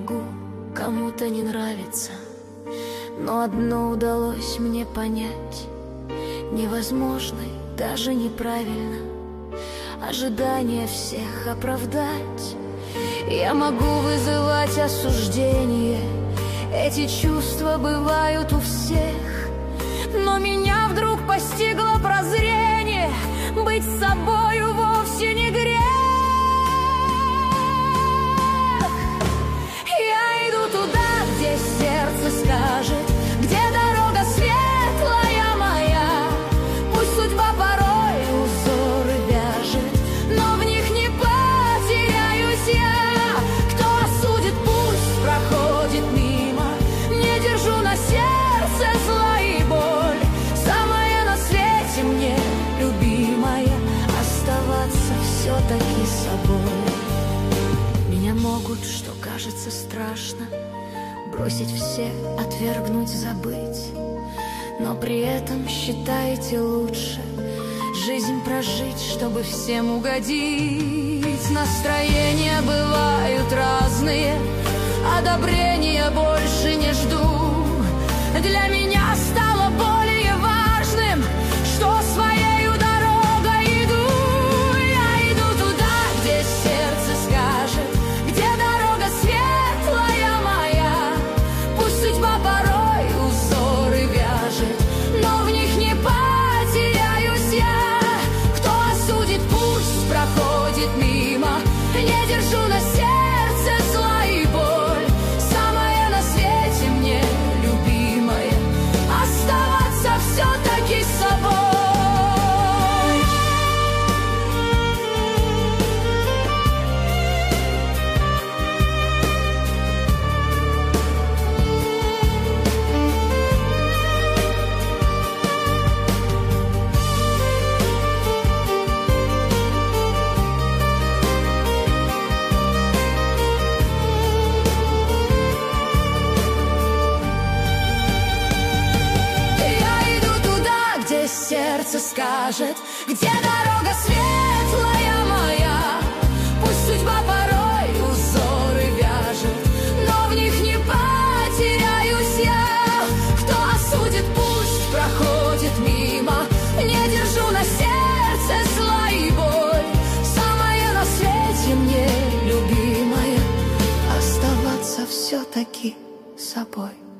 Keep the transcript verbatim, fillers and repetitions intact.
могу кому-то не нравиться, но одно удалось мне понять: невозможно, даже неправильно ожидания всех оправдать. Я могу вызывать осуждение, эти чувства бывают у всех, но меня вдруг постигло прозрение: быть собою вовсе не грех. Я иду туда, где сердце скажет, где дорога светлая моя. Пусть судьба порой узоры вяжет, но в них не потеряюсь я. Кто осудит, пусть проходит мимо, не держу на сердце зла и боль. Самое на свете мне любимое — оставаться все-таки собой. Меня могут, что кажется страшно, бросить все, отвергнуть, забыть, но при этом считаете лучше жизнь прожить, чтобы всем угодить. Настроения бывают разные, одобрения больше не жду. Для меня стало более важным, что своею дорогой иду. Я иду туда, где сердце скажет, где дорога светлая моя. Пусть судьба порой узоры вяжет, но в них не потеряюсь я. Кто осудит, пусть проходит мимо, не держу на сердце зла и боль. Самое на свете мне любимое — оставаться все-таки собой. Я иду туда, где сердце скажет, где дорога светлая моя. Пусть судьба порой узоры вяжет, но в них не потеряюсь я. Кто осудит, пусть проходит мимо, не держу на сердце зла и боль. Самое на свете мне любимое — оставаться все-таки собой.